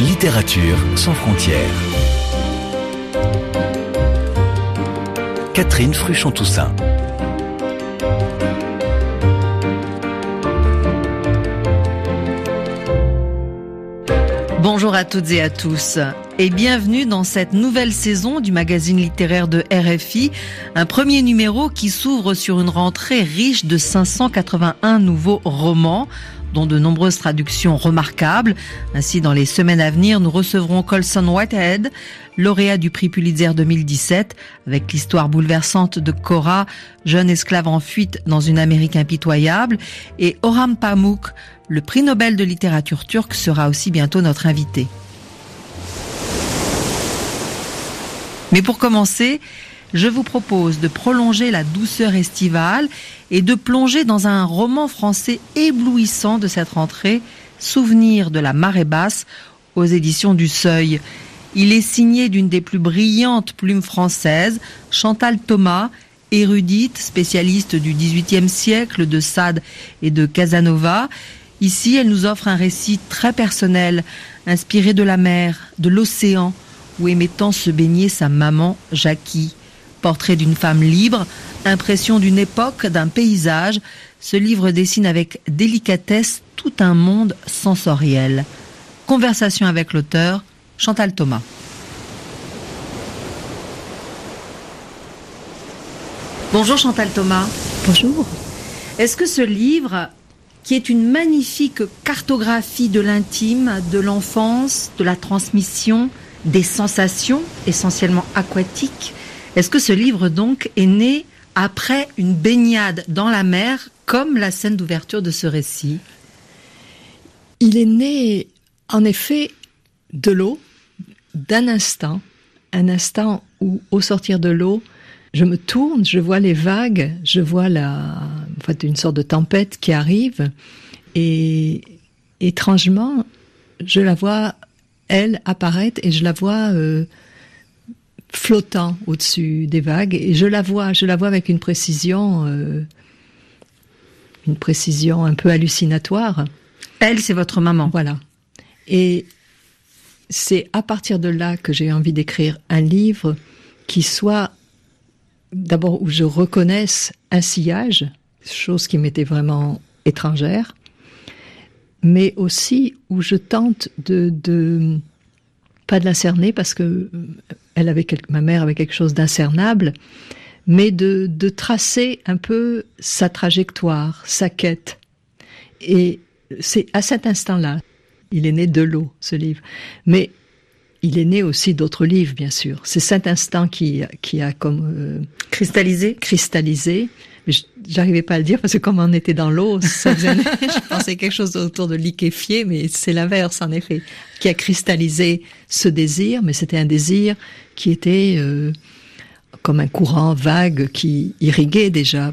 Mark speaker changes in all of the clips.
Speaker 1: Littérature sans frontières. Catherine Fruchon-Toussaint.
Speaker 2: Bonjour à toutes et à tous et bienvenue dans cette nouvelle saison du magazine littéraire de RFI, un premier numéro qui s'ouvre sur une rentrée riche de 581 nouveaux romans, dont de nombreuses traductions remarquables. Ainsi, dans les semaines à venir, nous recevrons Colson Whitehead, lauréat du prix Pulitzer 2017, avec l'histoire bouleversante de Cora, jeune esclave en fuite dans une Amérique impitoyable, et Orhan Pamuk, le prix Nobel de littérature turque, sera aussi bientôt notre invité. Mais pour commencer, je vous propose de prolonger la douceur estivale et de plonger dans un roman français éblouissant de cette rentrée, Souvenir de la marée basse, aux éditions du Seuil. Il est signé d'une des plus brillantes plumes françaises, Chantal Thomas, érudite, spécialiste du XVIIIe siècle, de Sade et de Casanova. Ici, elle nous offre un récit très personnel, inspiré de la mer, de l'océan, où aimait tant se baigner sa maman Jackie. Portrait d'une femme libre, impression d'une époque, d'un paysage, ce livre dessine avec délicatesse tout un monde sensoriel. Conversation avec l'auteur, Chantal Thomas. Bonjour Chantal Thomas.
Speaker 3: Bonjour.
Speaker 2: Est-ce que ce livre, qui est une magnifique cartographie de l'intime, de l'enfance, de la transmission, des sensations essentiellement aquatiques, est-ce que ce livre donc est né après une baignade dans la mer, comme la scène d'ouverture de ce récit?
Speaker 3: Il est né en effet de l'eau, d'un instant, un instant où au sortir de l'eau, je me tourne, je vois les vagues, je vois une sorte de tempête qui arrive, et étrangement, je la vois, elle, apparaître, et je la vois flottant au-dessus des vagues, et je la vois avec une précision un peu hallucinatoire.
Speaker 2: Elle, c'est votre maman.
Speaker 3: Voilà. Et c'est à partir de là que j'ai envie d'écrire un livre qui soit, d'abord, où je reconnaisse un sillage, chose qui m'était vraiment étrangère, mais aussi où je tente de pas de la cerner, parce que ma mère avait quelque chose d'incernable, mais de tracer un peu sa trajectoire, sa quête. Et c'est à cet instant-là, il est né de l'eau, ce livre. Mais il est né aussi d'autres livres, bien sûr. C'est cet instant qui a comme cristallisé. Mais j'arrivais pas à le dire parce que comme on était dans l'eau, je pensais quelque chose autour de liquéfié, mais c'est l'inverse en effet, qui a cristallisé ce désir. Mais c'était un désir qui était comme un courant vague qui irriguait déjà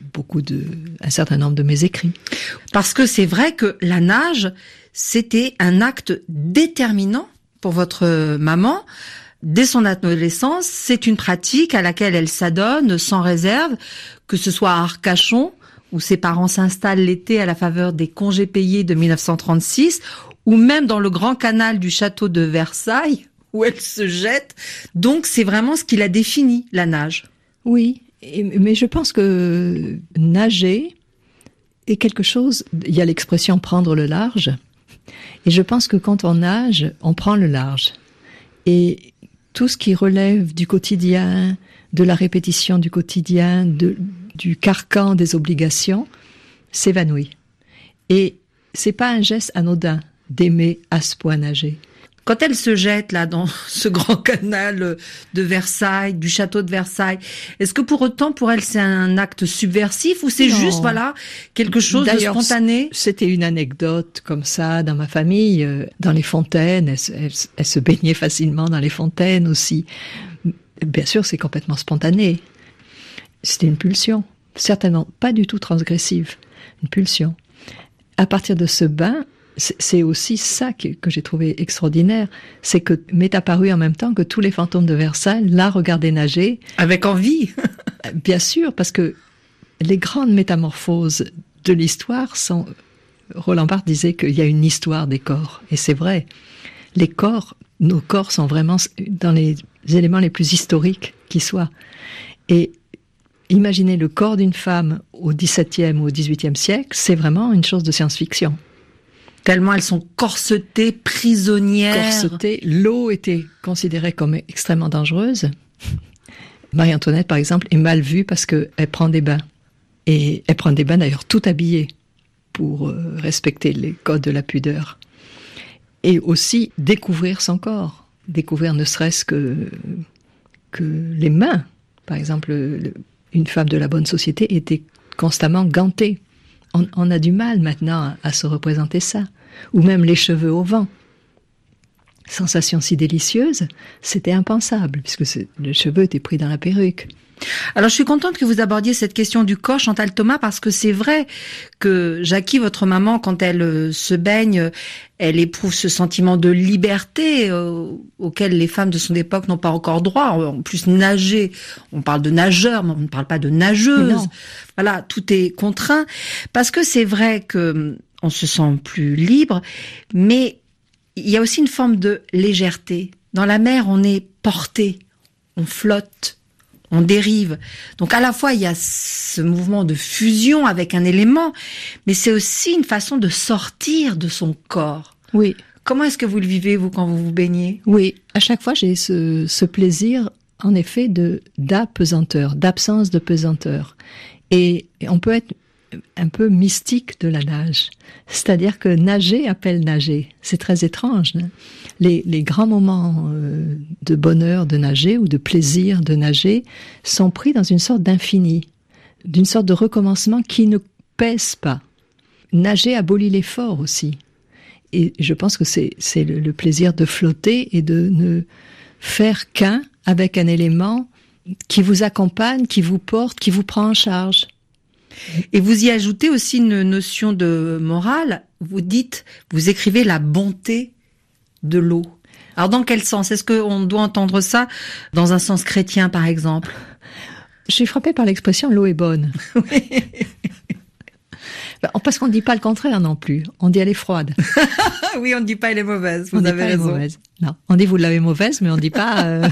Speaker 3: un certain nombre de mes écrits.
Speaker 2: Parce que c'est vrai que la nage, c'était un acte déterminant pour votre maman. Dès son adolescence, c'est une pratique à laquelle elle s'adonne sans réserve, que ce soit à Arcachon, où ses parents s'installent l'été à la faveur des congés payés de 1936, ou même dans le grand canal du château de Versailles, où elle se jette. Donc c'est vraiment ce qui la définit, la nage.
Speaker 3: Oui, mais je pense que nager est quelque chose, il y a l'expression prendre le large, et je pense que quand on nage, on prend le large. Et tout ce qui relève du quotidien, de la répétition du quotidien, du carcan des obligations, s'évanouit. Et c'est pas un geste anodin d'aimer à ce point nager.
Speaker 2: Quand elle se jette là dans ce grand canal de Versailles, du château de Versailles, est-ce que pour autant pour elle c'est un acte subversif ou c'est juste quelque chose de spontané?
Speaker 3: C'était une anecdote comme ça dans ma famille, dans les fontaines, elle se baignait facilement dans les fontaines aussi. Bien sûr, c'est complètement spontané. C'était une pulsion, certainement pas du tout transgressive, une pulsion. À partir de ce bain, c'est aussi ça que j'ai trouvé extraordinaire, c'est que m'est apparu en même temps que tous les fantômes de Versailles la regardaient nager.
Speaker 2: Avec envie.
Speaker 3: Bien sûr, parce que les grandes métamorphoses de l'histoire sont... Roland Barthes disait qu'il y a une histoire des corps, et c'est vrai. nos corps sont vraiment dans les éléments les plus historiques qui soient. Et imaginez le corps d'une femme au XVIIe ou au XVIIIe siècle, c'est vraiment une chose de science-fiction.
Speaker 2: Tellement elles sont corsetées, prisonnières.
Speaker 3: Corsetées. L'eau était considérée comme extrêmement dangereuse. Marie-Antoinette, par exemple, est mal vue parce qu'elle prend des bains. Et elle prend des bains d'ailleurs tout habillée pour respecter les codes de la pudeur. Et aussi découvrir son corps. Découvrir ne serait-ce que les mains. Par exemple, une femme de la bonne société était constamment gantée. On a du mal maintenant à se représenter ça. Ou même les cheveux au vent. Sensation si délicieuse, c'était impensable, puisque les cheveux étaient pris dans la perruque.
Speaker 2: Alors, je suis contente que vous abordiez cette question du corps, Chantal Thomas, parce que c'est vrai que Jackie, votre maman, quand elle se baigne, elle éprouve ce sentiment de liberté auquel les femmes de son époque n'ont pas encore droit. En plus, nager, on parle de nageur, mais on ne parle pas de nageuse.
Speaker 3: Non.
Speaker 2: Voilà, tout est contraint. Parce que c'est vrai que on se sent plus libre, mais il y a aussi une forme de légèreté. Dans la mer, on est porté, on flotte. On dérive. Donc à la fois, il y a ce mouvement de fusion avec un élément, mais c'est aussi une façon de sortir de son corps.
Speaker 3: Oui.
Speaker 2: Comment est-ce que vous le vivez, vous, quand vous vous baignez ?
Speaker 3: Oui, à chaque fois, j'ai ce plaisir, en effet, d'apesanteur, d'absence de pesanteur. Et on peut être un peu mystique de la nage. C'est-à-dire que nager appelle nager. C'est très étrange. Hein. Les grands moments de bonheur de nager ou de plaisir de nager sont pris dans une sorte d'infini, d'une sorte de recommencement qui ne pèse pas. Nager abolit l'effort aussi. Et je pense que c'est le plaisir de flotter et de ne faire qu'un avec un élément qui vous accompagne, qui vous porte, qui vous prend en charge.
Speaker 2: Et vous y ajoutez aussi une notion de morale. Vous écrivez la bonté de l'eau. Alors dans quel sens ? Est-ce qu'on doit entendre ça dans un sens chrétien, par exemple ?
Speaker 3: Je suis frappée par l'expression « l'eau est bonne ». Parce qu'on ne dit pas le contraire non plus. On dit « elle est froide ».
Speaker 2: Oui, on ne dit pas « elle est mauvaise ». Vous avez raison.
Speaker 3: Non, on dit « vous l'avez mauvaise », mais on ne dit pas...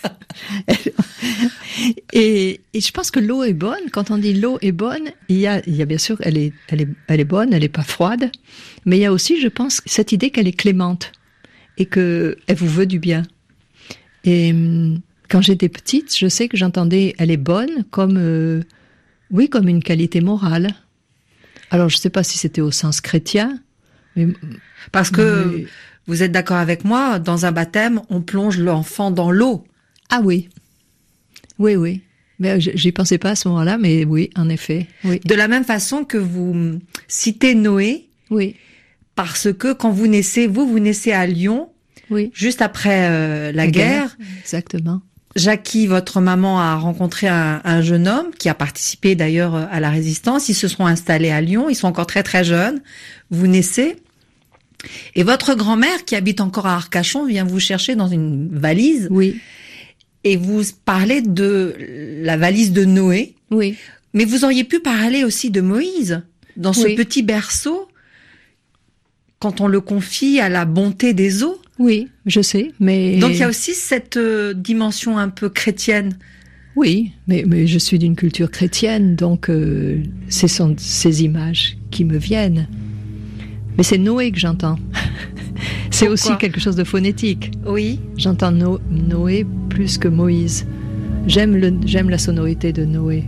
Speaker 3: Et je pense que l'eau est bonne. Quand on dit l'eau est bonne, il y a bien sûr, elle est bonne, elle est pas froide. Mais il y a aussi, je pense, cette idée qu'elle est clémente et que elle vous veut du bien. Et quand j'étais petite, je sais que j'entendais elle est bonne comme une qualité morale. Alors je sais pas si c'était au sens chrétien, mais
Speaker 2: parce que vous êtes d'accord avec moi, dans un baptême, on plonge l'enfant dans l'eau.
Speaker 3: Ah oui. Oui. Mais j'y pensais pas à ce moment-là, mais oui, en effet. Oui.
Speaker 2: De la même façon que vous citez Noé.
Speaker 3: Oui.
Speaker 2: Parce que quand vous naissez à Lyon.
Speaker 3: Oui.
Speaker 2: Juste après la guerre.
Speaker 3: Exactement.
Speaker 2: Jackie, votre maman, a rencontré un jeune homme qui a participé d'ailleurs à la résistance. Ils se sont installés à Lyon. Ils sont encore très très jeunes. Vous naissez. Et votre grand-mère, qui habite encore à Arcachon, vient vous chercher dans une valise.
Speaker 3: Oui.
Speaker 2: Et vous parlez de la valise de Noé.
Speaker 3: Oui.
Speaker 2: Mais vous auriez pu parler aussi de Moïse, dans ce petit berceau, quand on le confie à la bonté des eaux.
Speaker 3: Oui, je sais, mais...
Speaker 2: Donc il y a aussi cette dimension un peu chrétienne.
Speaker 3: Oui, mais je suis d'une culture chrétienne, donc ce sont ces images qui me viennent. Mais c'est Noé que j'entends. C'est aussi quelque chose de phonétique.
Speaker 2: Oui.
Speaker 3: J'entends Noé plus que Moïse. J'aime la sonorité de Noé.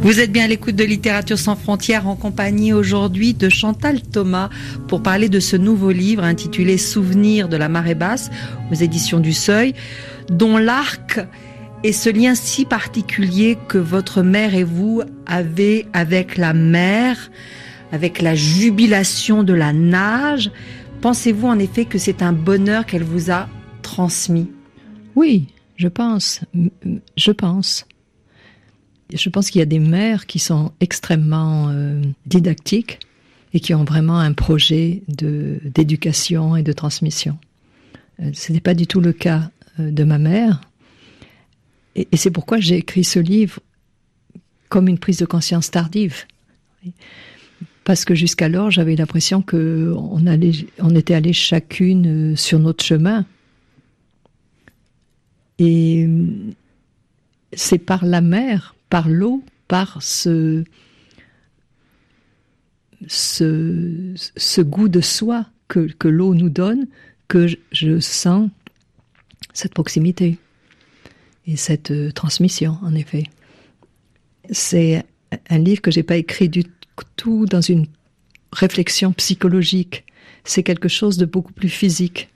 Speaker 2: Vous êtes bien à l'écoute de Littérature sans frontières en compagnie aujourd'hui de Chantal Thomas pour parler de ce nouveau livre intitulé Souvenirs de la marée basse aux éditions du Seuil, dont l'arc est ce lien si particulier que votre mère et vous avez avec la mer, avec la jubilation de la nage. Pensez-vous en effet que c'est un bonheur qu'elle vous a transmis ?
Speaker 3: Oui, je pense. Je pense qu'il y a des mères qui sont extrêmement didactiques et qui ont vraiment un projet d'éducation et de transmission. Ce n'est pas du tout le cas de ma mère. Et c'est pourquoi j'ai écrit ce livre comme une prise de conscience tardive. Parce que jusqu'alors, j'avais l'impression qu'on était allés chacune sur notre chemin. Et c'est par la mer, par l'eau, par ce goût de soi que l'eau nous donne, que je sens cette proximité et cette transmission, en effet. C'est un livre que j'ai pas écrit du tout dans une réflexion psychologique. C'est quelque chose de beaucoup plus physique,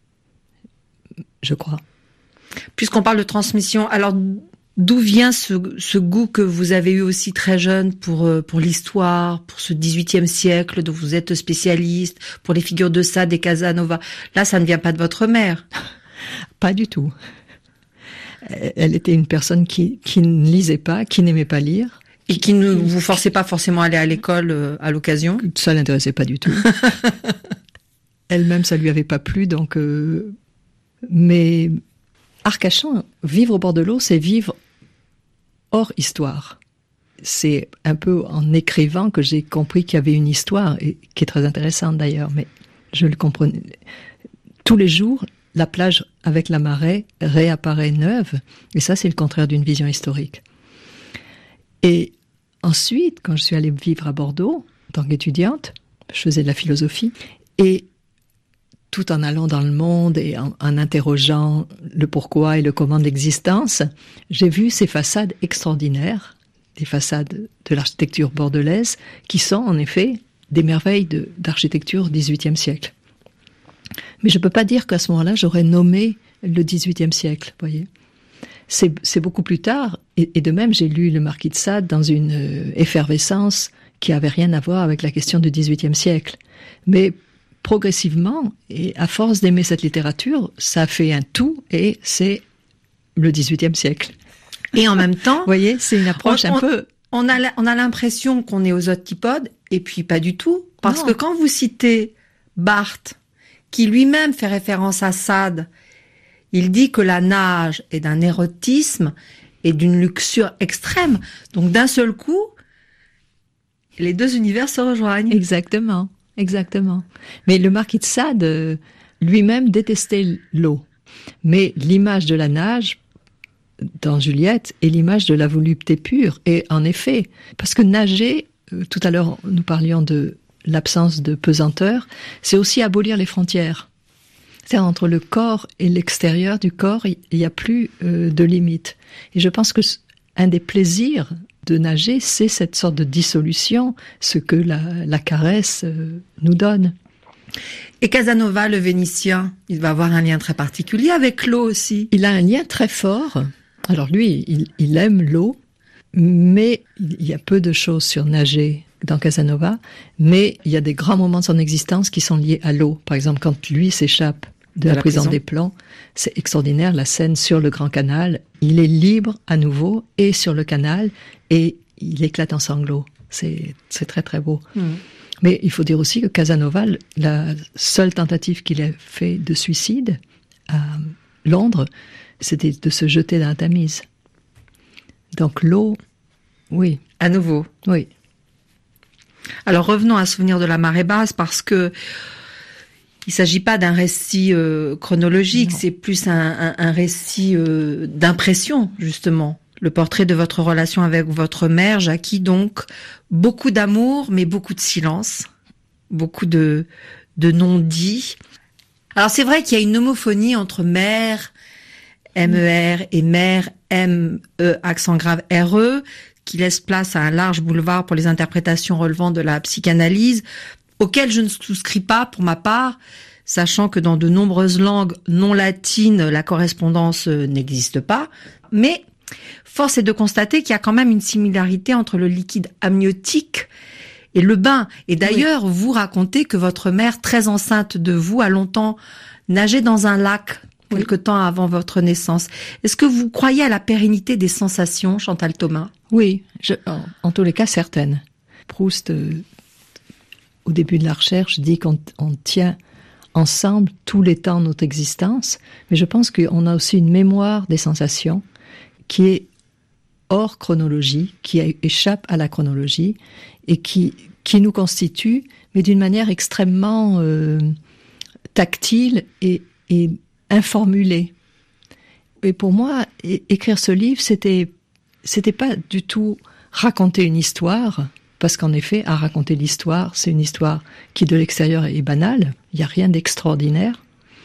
Speaker 3: je crois.
Speaker 2: Puisqu'on parle de transmission, alors d'où vient ce goût que vous avez eu aussi très jeune pour l'histoire, pour ce XVIIIe siècle dont vous êtes spécialiste, pour les figures de Sade et Casanova? Là, ça ne vient pas de votre mère.
Speaker 3: Pas du tout. Elle était une personne qui ne lisait pas, qui n'aimait pas lire.
Speaker 2: Et qui ne vous forçait pas forcément à aller à l'école à l'occasion?
Speaker 3: Ça l'intéressait pas du tout. Elle-même, ça lui avait pas plu, donc... Mais Arcachon, vivre au bord de l'eau, c'est vivre hors histoire. C'est un peu en écrivant que j'ai compris qu'il y avait une histoire, et qui est très intéressante d'ailleurs, mais je le comprenais. Tous les jours, la plage avec la marée réapparaît neuve, et ça, c'est le contraire d'une vision historique. Et ensuite, quand je suis allée vivre à Bordeaux, en tant qu'étudiante, je faisais de la philosophie, et tout en allant dans le monde et en interrogeant le pourquoi et le comment de l'existence, j'ai vu ces façades extraordinaires, des façades de l'architecture bordelaise, qui sont en effet des merveilles d'architecture XVIIIe siècle. Mais je ne peux pas dire qu'à ce moment-là, j'aurais nommé le XVIIIe siècle, voyez. C'est beaucoup plus tard, et de même, j'ai lu le Marquis de Sade dans une effervescence qui avait rien à voir avec la question du XVIIIe siècle. Mais progressivement, et à force d'aimer cette littérature, ça fait un tout, et c'est le XVIIIe siècle.
Speaker 2: Et en même temps...
Speaker 3: Vous voyez, c'est une approche un peu...
Speaker 2: On a l'impression qu'on est aux antipodes, et puis pas du tout. Parce que quand vous citez Barthes, qui lui-même fait référence à Sade, il dit que la nage est d'un érotisme et d'une luxure extrême. Donc d'un seul coup, les deux univers se rejoignent.
Speaker 3: Exactement. Mais le Marquis de Sade lui-même détestait l'eau. Mais l'image de la nage dans Juliette est l'image de la volupté pure. Et en effet, parce que nager, tout à l'heure nous parlions de l'absence de pesanteur, c'est aussi abolir les frontières. C'est-à-dire entre le corps et l'extérieur du corps, il n'y a plus de limite. Et je pense que un des plaisirs de nager, c'est cette sorte de dissolution, ce que la caresse nous donne.
Speaker 2: Et Casanova, le Vénitien, il va avoir un lien très particulier avec l'eau aussi.
Speaker 3: Il a un lien très fort. Alors lui, il aime l'eau, mais il y a peu de choses sur nager dans Casanova, mais il y a des grands moments de son existence qui sont liés à l'eau. Par exemple, quand lui s'échappe de la prison des Plans, c'est extraordinaire, la scène sur le Grand Canal. Il est libre à nouveau, et sur le canal, et il éclate en sanglots. C'est très très beau. Mais il faut dire aussi que Casanova, la seule tentative qu'il ait fait de suicide à Londres, c'était de se jeter dans la Tamise. Donc l'eau, oui.
Speaker 2: À nouveau.
Speaker 3: Oui.
Speaker 2: Alors revenons à Souvenirs de la marée basse, parce que il s'agit pas d'un récit chronologique, c'est plus un récit d'impression, justement. Le portrait de votre relation avec votre mère, Jackie, donc beaucoup d'amour, mais beaucoup de silence, beaucoup de non-dits. Alors c'est vrai qu'il y a une homophonie entre mère, M-E-R, et mère, M-E, accent grave, R-E, qui laisse place à un large boulevard pour les interprétations relevant de la psychanalyse, auquel je ne souscris pas pour ma part, sachant que dans de nombreuses langues non latines, la correspondance n'existe pas. Mais force est de constater qu'il y a quand même une similarité entre le liquide amniotique et le bain. Et d'ailleurs, vous racontez que votre mère, très enceinte de vous, a longtemps nagé dans un lac quelque temps avant votre naissance. Est-ce que vous croyez à la pérennité des sensations, Chantal Thomas?
Speaker 3: Oui, en tous les cas, certaines. Proust, au début de la recherche, dit qu'on tient ensemble tous les temps de notre existence, mais je pense qu'on a aussi une mémoire des sensations qui est hors chronologie, qui échappe à la chronologie et qui nous constitue, mais d'une manière extrêmement tactile et informulée. Et pour moi, écrire ce livre, c'était pas du tout raconter une histoire, parce qu'en effet, à raconter l'histoire, c'est une histoire qui de l'extérieur est banale, il n'y a rien d'extraordinaire.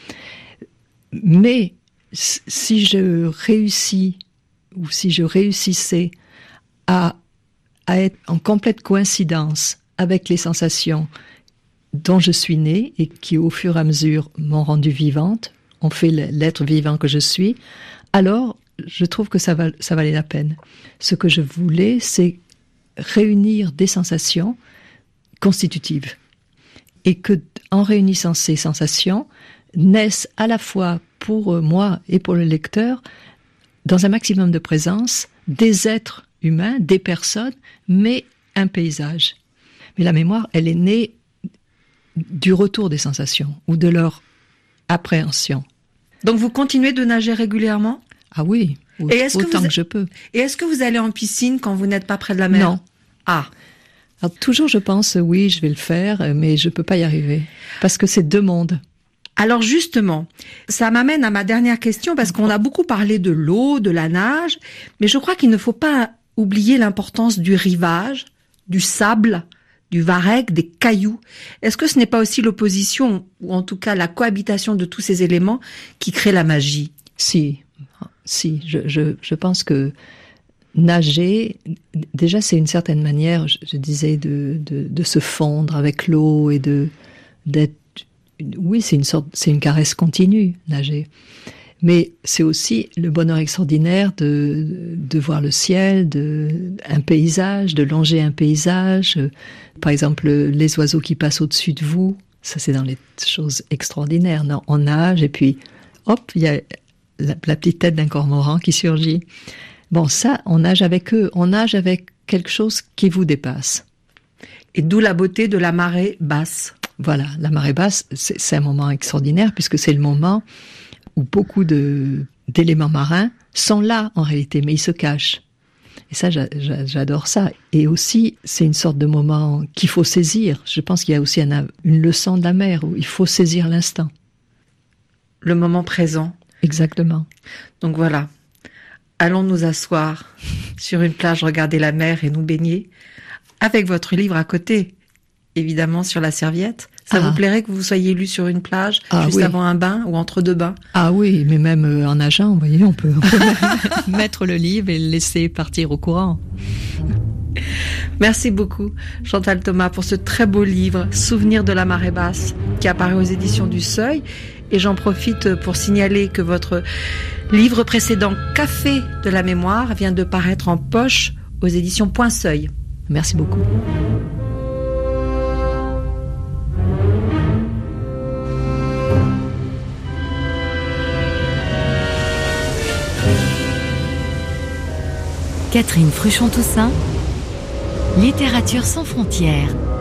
Speaker 3: Mais si je réussis, ou si je réussissais à être en complète coïncidence avec les sensations dont je suis née et qui, au fur et à mesure, m'ont rendue vivante, ont fait l'être vivant que je suis, alors je trouve que ça valait la peine. Ce que je voulais, c'est réunir des sensations constitutives. Et que, en réunissant ces sensations, naissent à la fois pour moi et pour le lecteur, dans un maximum de présence, des êtres humains, des personnes, mais un paysage. Mais la mémoire, elle est née du retour des sensations ou de leur appréhension.
Speaker 2: Donc vous continuez de nager régulièrement?
Speaker 3: Ah oui, autant que je peux.
Speaker 2: Et est-ce que vous allez en piscine quand vous n'êtes pas près de la mer?
Speaker 3: Non.
Speaker 2: Ah.
Speaker 3: Alors, toujours je pense, oui, je vais le faire, mais je peux pas y arriver. Parce que c'est deux mondes.
Speaker 2: Alors justement, ça m'amène à ma dernière question, parce qu'on a beaucoup parlé de l'eau, de la nage, mais je crois qu'il ne faut pas oublier l'importance du rivage, du sable, du varech, des cailloux. Est-ce que ce n'est pas aussi l'opposition, ou en tout cas la cohabitation de tous ces éléments qui crée la magie?
Speaker 3: Si, je pense que nager, déjà c'est une certaine manière, je disais, de se fondre avec l'eau et d'être. Oui, c'est une caresse continue, nager. Mais c'est aussi le bonheur extraordinaire de voir le ciel, un paysage, de longer un paysage. Par exemple, les oiseaux qui passent au-dessus de vous, ça c'est dans les choses extraordinaires. Non, on nage et puis, hop, il y a la petite tête d'un cormoran qui surgit. Bon, ça, on nage avec eux. On nage avec quelque chose qui vous dépasse.
Speaker 2: Et d'où la beauté de la marée basse.
Speaker 3: Voilà, la marée basse, c'est un moment extraordinaire puisque c'est le moment où beaucoup d'éléments marins sont là en réalité, mais ils se cachent. Et ça, j'adore ça. Et aussi, c'est une sorte de moment qu'il faut saisir. Je pense qu'il y a aussi une leçon de la mer où il faut saisir l'instant.
Speaker 2: Le moment présent.
Speaker 3: Exactement.
Speaker 2: Donc voilà, allons nous asseoir sur une plage, regarder la mer et nous baigner, avec votre livre à côté. Évidemment, sur la serviette. Ça vous plairait que vous soyez lu sur une plage, juste avant un bain ou entre deux bains? Ah
Speaker 3: oui, mais même en nageant, vous voyez, on peut mettre le livre et le laisser partir au courant.
Speaker 2: Merci beaucoup, Chantal Thomas, pour ce très beau livre, Souvenirs de la marée basse, qui apparaît aux éditions du Seuil. Et j'en profite pour signaler que votre livre précédent, Café de la mémoire, vient de paraître en poche aux éditions Point Seuil.
Speaker 3: Merci beaucoup.
Speaker 1: Catherine Fruchon-Toussaint, Littérature sans frontières.